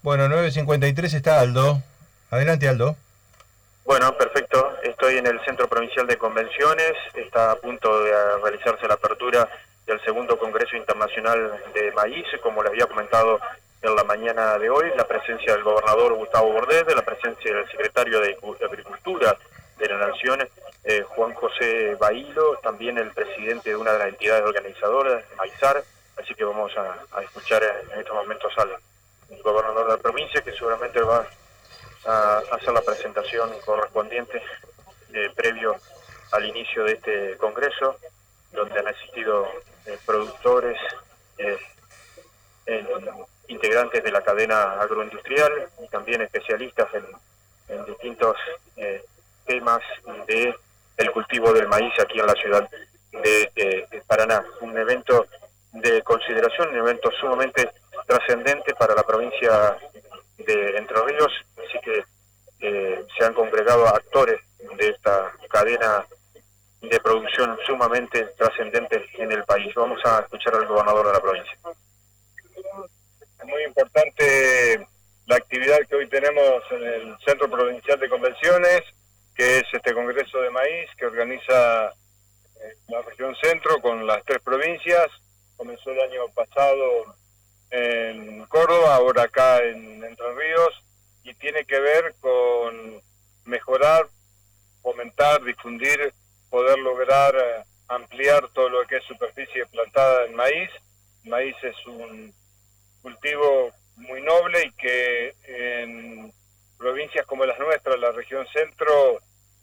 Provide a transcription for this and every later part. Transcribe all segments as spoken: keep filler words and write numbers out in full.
Bueno, nueve cincuenta y tres está Aldo. Adelante, Aldo. Bueno, perfecto. Estoy en el Centro Provincial de Convenciones. Está a punto de realizarse la apertura del segundo Congreso Internacional de Maíz, como les había comentado en la mañana de hoy. La presencia del gobernador Gustavo Bordet, la presencia del secretario de Agricultura de la Nación, eh, Juan José Bailo, también el presidente de una de las entidades organizadoras, Maizar. Así que vamos a, a escuchar en estos momentos al gobernador de la provincia, que seguramente va a hacer la presentación correspondiente eh, previo al inicio de este congreso, donde han asistido eh, productores, eh, eh, integrantes de la cadena agroindustrial y también especialistas en, en distintos eh, temas de el cultivo del maíz aquí en la ciudad de, eh, de Paraná. Un evento de consideración, un evento sumamente trascendente para la provincia de Entre Ríos, así que eh, se han congregado actores de esta cadena de producción sumamente trascendente en el país. Vamos a escuchar al gobernador de la provincia. Es muy importante la actividad que hoy tenemos en el Centro Provincial de Convenciones, que es este Congreso de Maíz que organiza la región centro con las tres provincias. Comenzó el año pasado en Córdoba, ahora acá en Entre Ríos, y tiene que ver con mejorar, fomentar, difundir, poder lograr ampliar todo lo que es superficie plantada en maíz. El maíz es un cultivo muy noble y que en provincias como las nuestras, la región centro,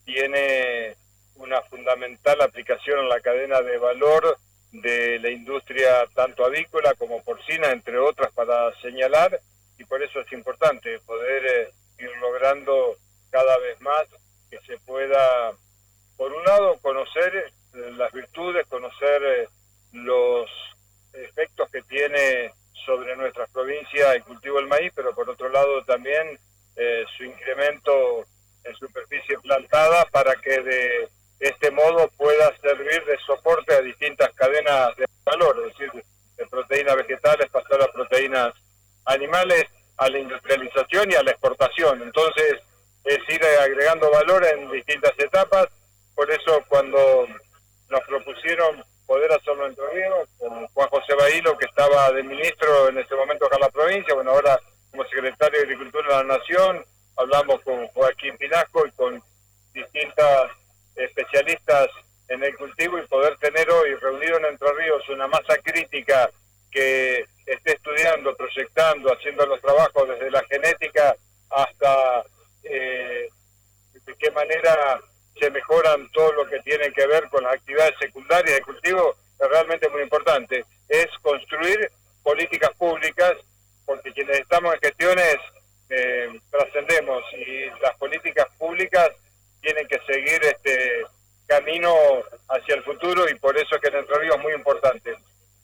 tiene una fundamental aplicación en la cadena de valor de la industria tanto avícola como porcina, entre otras, para señalar, y por eso es importante poder eh, ir logrando cada vez más que se pueda, por un lado, conocer eh, las virtudes, conocer eh, los efectos que tiene sobre nuestras provincias el cultivo del maíz, pero por otro lado también eh, su incremento en superficie plantada para que de este modo pueda servir de soporte a distintas cadenas de valor, es decir, de proteínas vegetales, pasar a proteínas animales, a la industrialización y a la exportación. Entonces, es ir agregando valor en distintas etapas. Por eso, cuando nos propusieron poder hacerlo en Entre Ríos, con Juan José Bailo, que estaba de ministro en ese momento acá en la provincia, bueno, ahora como secretario de Agricultura de la Nación, hablamos con Joaquín Pinasco y con distintas especialistas en el cultivo, y poder tener hoy reunido en Entre Ríos una masa crítica que esté estudiando, proyectando, haciendo los trabajos desde la genética hasta eh, de qué manera se mejoran todo lo que tiene que ver con las actividades secundarias de cultivo, es realmente muy importante. Es construir políticas públicas, porque quienes estamos en gestiones eh, trascendemos, y las políticas públicas tienen que seguir este camino hacia el futuro, y por eso es que en Entre Ríos es muy importante.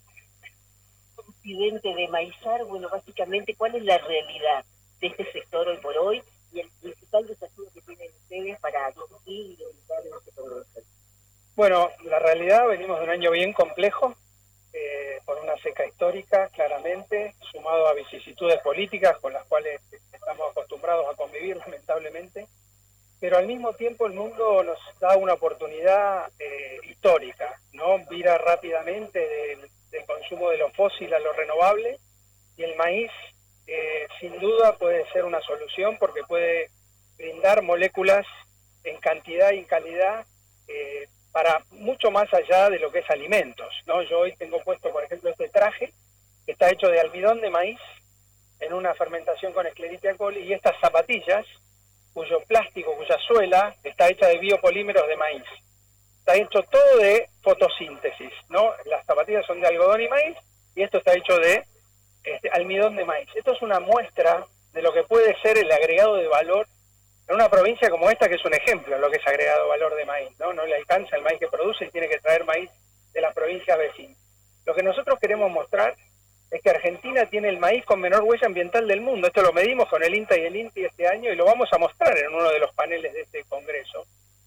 Presidente de Maizar, bueno, básicamente, ¿cuál es la realidad de este sector hoy por hoy y el principal desafío que tienen ustedes para discutir y dedicar en este congreso? Bueno, la realidad, venimos de un año bien complejo, eh, por una seca histórica, claramente, sumado a vicisitudes políticas con las cuales estamos acostumbrados a convivir, lamentablemente, pero al mismo tiempo el mundo nos da una oportunidad eh, histórica, ¿no? Vira rápidamente del, del consumo de lo fósil a lo renovable, y el maíz eh, sin duda puede ser una solución, porque puede brindar moléculas en cantidad y en calidad eh, para mucho más allá de lo que es alimentos, ¿no? Yo hoy tengo puesto, por ejemplo, este traje que está hecho de almidón de maíz en una fermentación con Escherichia coli, y estas zapatillas cuyo plástico, cuya suela está hecha de biopolímeros de maíz. Está hecho todo de fotosíntesis, ¿no? Las zapatillas son de algodón y maíz, y esto está hecho de este, almidón de maíz. Esto es una muestra de lo que puede ser el agregado de valor en una provincia como esta, que es un ejemplo de lo que es agregado de valor de maíz, ¿no? No le alcanza el maíz que produce y tiene que traer maíz de las provincias vecinas. Lo que nosotros queremos mostrar es que Argentina tiene el maíz con menor huella ambiental del mundo. Esto lo medimos con el INTA y el INTI este año, y lo vamos a mostrar en uno de los paneles de este congreso,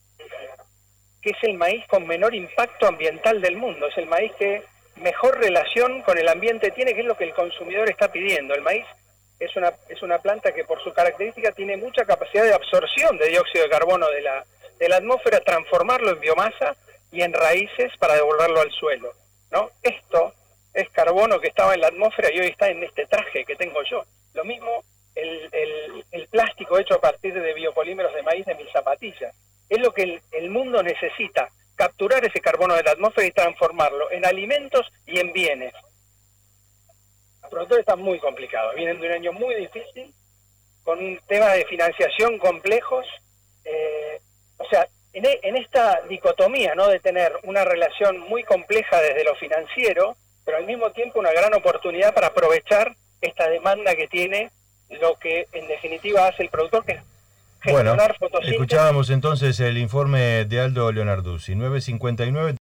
que es el maíz con menor impacto ambiental del mundo. Es el maíz que mejor relación con el ambiente tiene, que es lo que el consumidor está pidiendo. El maíz es una, es una planta que por su característica tiene mucha capacidad de absorción de dióxido de carbono de la, de la atmósfera, transformarlo en biomasa y en raíces para devolverlo al suelo, ¿no? Esto es carbono que estaba en la atmósfera y hoy está en este traje que tengo yo. Lo mismo el, el, el plástico hecho a partir de biopolímeros de maíz de mis zapatillas. Es lo que el, el mundo necesita, capturar ese carbono de la atmósfera y transformarlo en alimentos y en bienes. Los productores están muy complicados, vienen de un año muy difícil, con un tema de financiación complejos. Eh, o sea, en, en esta dicotomía, ¿no?, de tener una relación muy compleja desde lo financiero, pero al mismo tiempo una gran oportunidad para aprovechar esta demanda que tiene lo que en definitiva hace el productor, que es bueno, gestionar fotosíntesis. Escuchábamos entonces el informe de Aldo Leonarduzzi, nueve cincuenta y nueve.